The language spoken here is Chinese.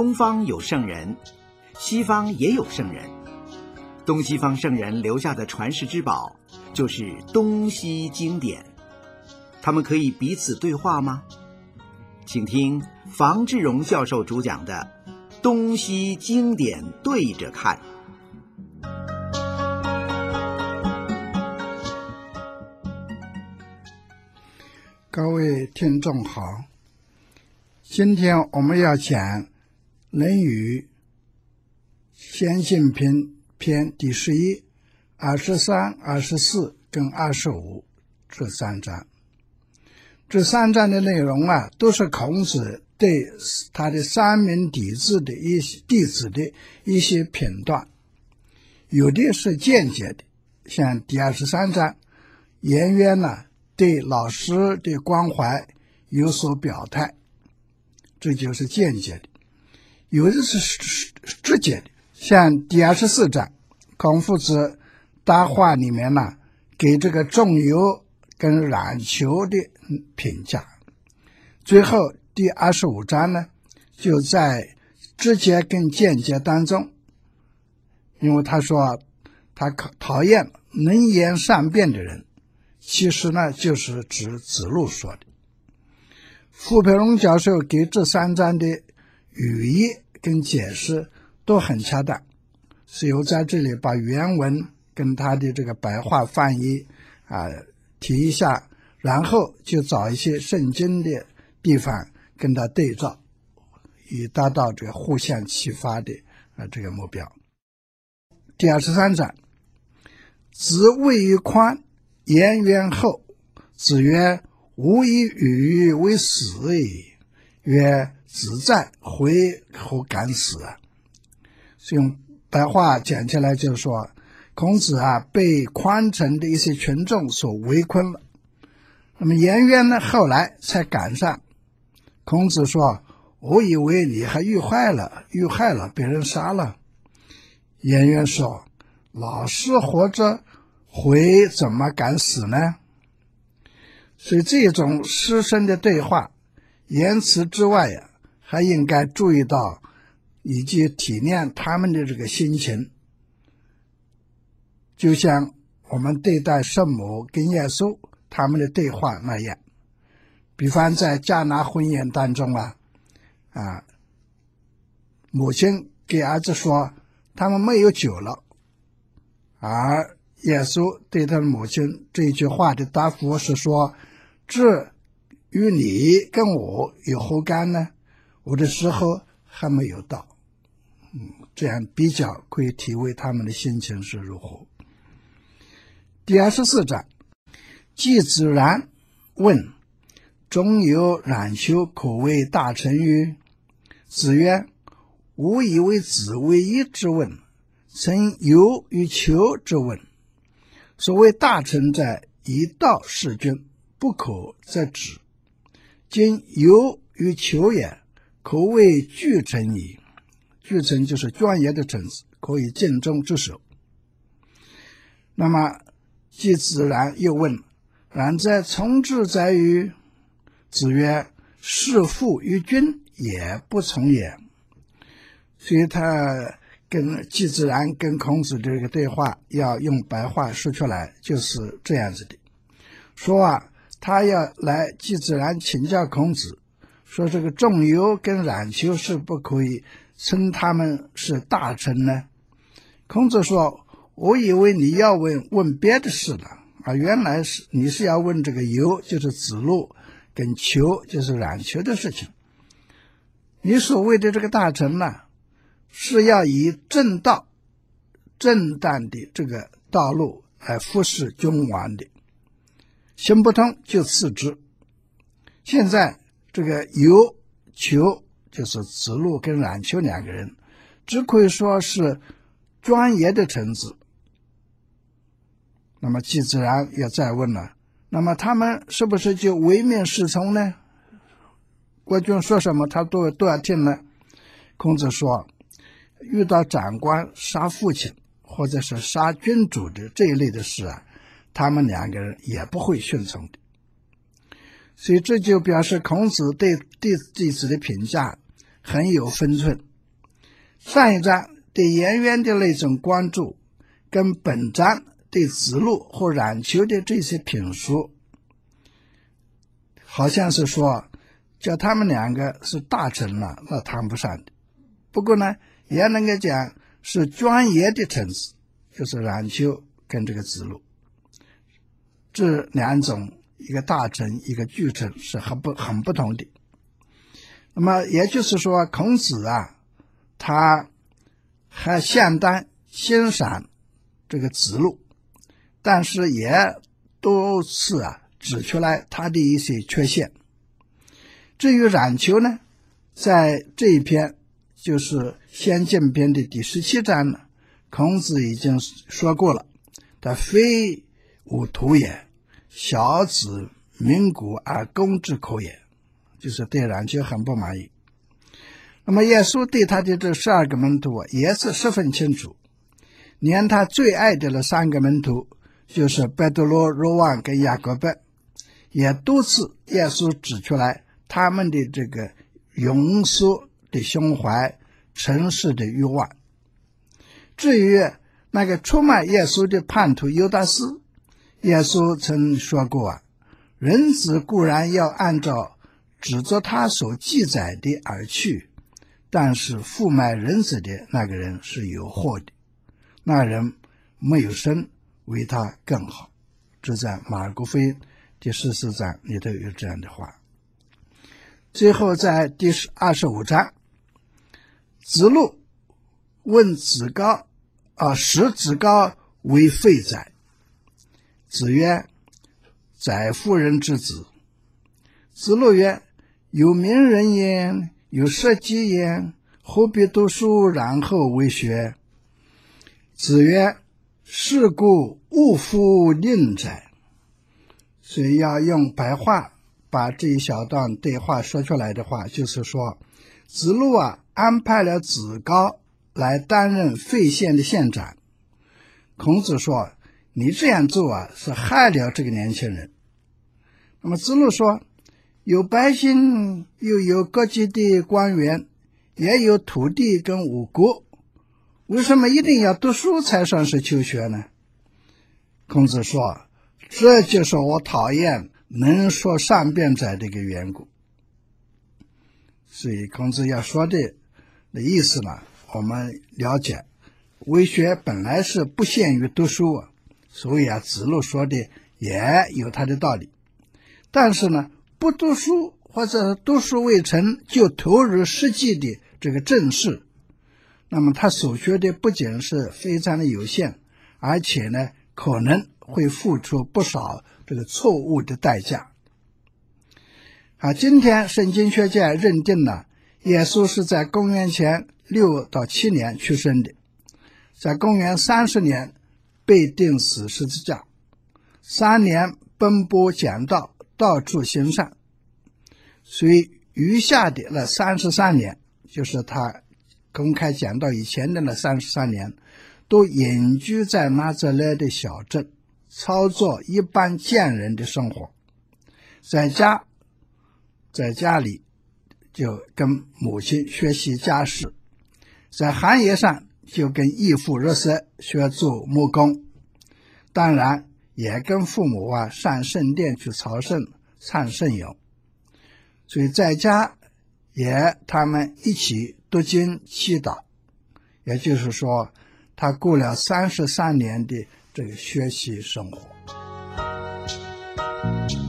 东方有圣人，西方也有圣人。东西方圣人留下的传世之宝，就是东西经典。他们可以彼此对话吗？请听房志荣教授主讲的《东西经典对着看》。 各位听众好，今天我们要讲《论语先行篇》第11、23、24跟25这三章。这三章的内容都是孔子对他的三名弟子的一些片段，有的是间接的，像第23章，颜渊对老师的关怀有所表态，这就是间接的；有的是直接的，像第24章，孔夫子答话里面给这个仲由跟冉求的评价。最后第25章就在直接跟间接当中，因为他说他讨厌能言善辩的人，其实就是指子路说的。傅培荣教授给这三章的语义跟解释都很恰当，所以我在这里把原文跟他的这个白话翻译提一下，然后就找一些圣经的地方跟他对照，以达到这个互相启发的这个目标。第23章，子谓于宽，颜渊后，子曰：吾以语为死矣。曰：子在，回乎敢死啊？所以用白话讲起来就是说，孔子被宽城的一些群众所围困了。那么颜渊后来才赶上。孔子说：我以为你还遇害了，被人杀了。颜渊说：老师活着，回怎么敢死呢？所以这种师生的对话，言辞之外还应该注意到以及体谅他们的这个心情，就像我们对待圣母跟耶稣他们的对话那样。比方在迦拿婚宴当中母亲给儿子说他们没有酒了，而耶稣对他的母亲这一句话的答复是说：这与你跟我有何干呢？我的时候还没有到。这样比较可以体会他们的心情是如何。第24章，季子然问：仲由、冉求可谓大臣于？子曰：吾以为子为一之问，曾由于求之问。所谓大臣在，以道事君，不可则止。今由于求也，可谓具臣矣。具臣就是庄严的臣子，可以尽忠之守。那么季子然又问：然在从之在于？子曰：事父于君，也不从也。所以他跟季子然跟孔子这个对话，要用白话说出来，就是这样子的。说他要来季子然请教孔子，说这个仲由跟冉求是不可以称他们是大臣呢？孔子说：我以为你要问别的事了原来是你是要问这个由，就是子路，跟求就是冉求的事情。你所谓的这个大臣是要以正道正当的这个道路来服侍君王的，行不通就辞职。现在这个由、求就是子路跟冉求两个人，只可以说是庄严的臣子。那么季子然也再问了，那么他们是不是就唯命是从呢？国君说什么他都要听呢？孔子说，遇到长官杀父亲或者是杀君主的这一类的事他们两个人也不会顺从的。所以这就表示孔子对弟子的评价很有分寸， 上一章对颜渊的那种关注，跟本章对子路和冉求的这些评述，好像是说叫他们两个是大臣了，那谈不上的。不过呢，也能够讲是专业的臣子，就是冉求跟这个子路，这两种，一个大臣一个巨臣是很不同的。那么也就是说，孔子啊，他还相当欣赏这个子路，但是也多次指出来他的一些缺陷。至于冉求呢，在这一篇就是先进篇的第17章呢，孔子已经说过了，他非吾徒也，小子民古而攻之可也，就是对冉求很不满意。那么耶稣对他的这12个门徒也是十分清楚，连他最爱的那3个门徒，就是彼得罗、若望跟雅各伯，也多次耶稣指出来他们的这个庸俗的胸怀、诚实的欲望。至于那个出卖耶稣的叛徒犹大斯，耶稣曾说过人子固然要按照指着他所记载的而去，但是负卖人子的那个人是有祸的，那人没有生为他更好。这在马尔谷福音第14章里头有这样的话。最后在第25章，子路问子高使子高为废宰。子曰：宰妇人之子。子路曰：有名人焉，有社稷焉，何必读书然后为学？子曰：是故勿夫令宰。所以要用白话把这一小段对话说出来的话，就是说子路安排了子高来担任费县的县长。孔子说你这样做是害了这个年轻人。那么子路说，有百姓，又有各级的官员，也有土地跟五谷，为什么一定要读书才算是求学呢？孔子说，这就是我讨厌能说善辩者的一个缘故。所以孔子要说的意思呢，我们了解，为学本来是不限于读书所以子路说的也有他的道理。但是呢，不读书或者读书未成就投入实际的这个正事，那么他所学的不仅是非常的有限，而且呢可能会付出不少这个错误的代价。今天圣经学界认定了耶稣是在公元前6到7年出生的，在公元30年被钉死十字架，3年奔波讲道，到处行善，所以余下的那33年，就是他公开讲道以前的那33年，都隐居在拿撒勒的小镇，操作一般贱人的生活。在家里就跟母亲学习家事，在行业上就跟义父约瑟学做木工，当然也跟父母上圣殿去朝圣唱圣咏。所以在家也他们一起读经祈祷，也就是说他过了33年的这个学习生活。